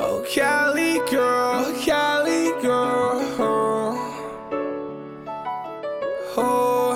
Oh, Cali girl, Cali girl. Oh,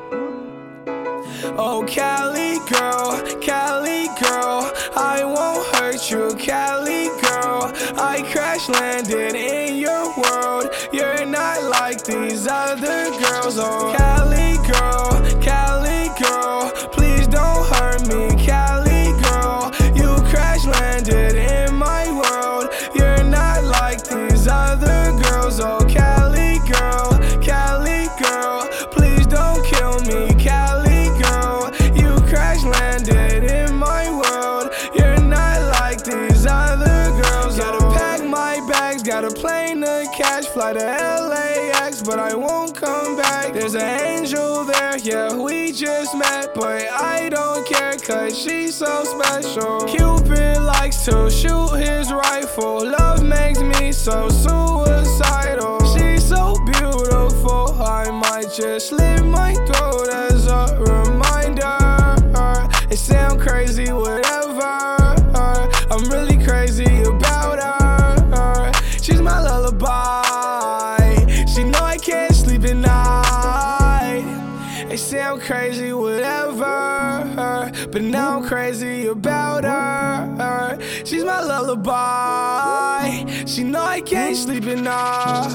oh, Cali girl, I won't hurt you, Cali girl. I crash landed in your world. You're not like these other girls. Oh, Cali girl, please don't hurt me, Cali girl. You crash landed in my world. You're not like these other girls. Oh, Cali girl, please don't kill me, Cali girl. You crash landed in my world. You're not like these other girls. Gotta pack my bags, got a plane to catch, fly to LAX, but I won't come back. There's an angel there, yeah, we just met, but I don't care, cause she's so special. Cupid likes to shoot his rifle. Love makes me so suicidal. She's so beautiful, I might just slit my throat as a reminder. It sound crazy, whatever. I'm really crazy about her. She's my lullaby. She know I can't sleep at night. It sound crazy, whatever, but now I'm crazy about her. She's my lullaby. She know I can't sleep at night.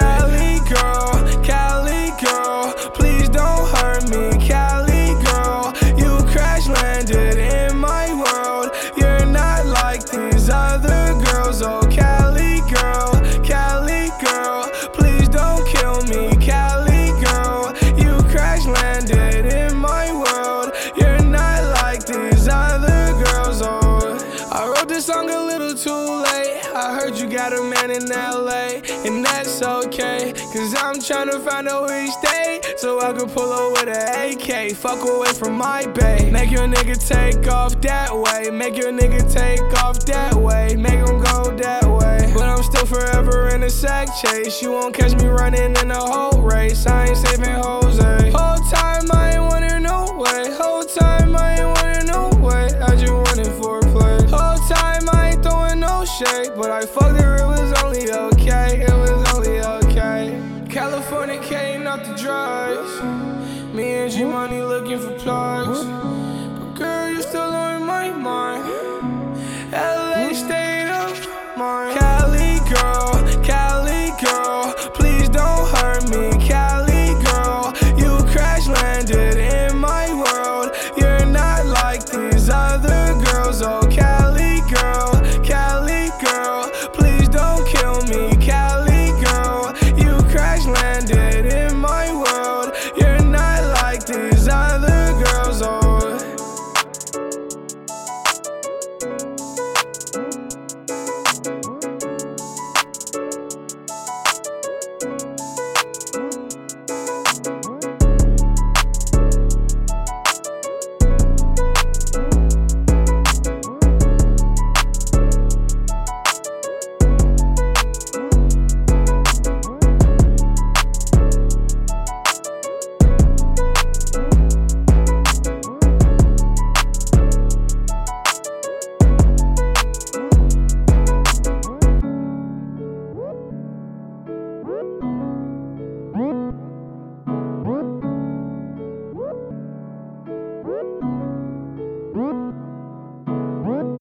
Cali girl, please don't hurt me, Cali girl. You crash landed in my world. You're not like these other girls. Oh, Cali girl, please don't kill me, Cali girl. You crash landed in my world. You're not like these other girls. Oh, I wrote this song a little too late. I heard you got a man in LA, and that's okay, cause I'm tryna find out where he stay, so I can pull up with an AK. Fuck away from my bay. Make your nigga take off that way. Make your nigga take off that way. Make him go that way. But I'm still forever in a sack chase. You won't catch me running in a whole race. I ain't saving Jose. Whole time I ain't want it no way. Whole time I ain't want it no way. I just wanted foreplay. Whole time I ain't throwing no shade, but I fucked her, it was only okay. It was only okay. California came out the drugs. Me and G Money looking for plugs.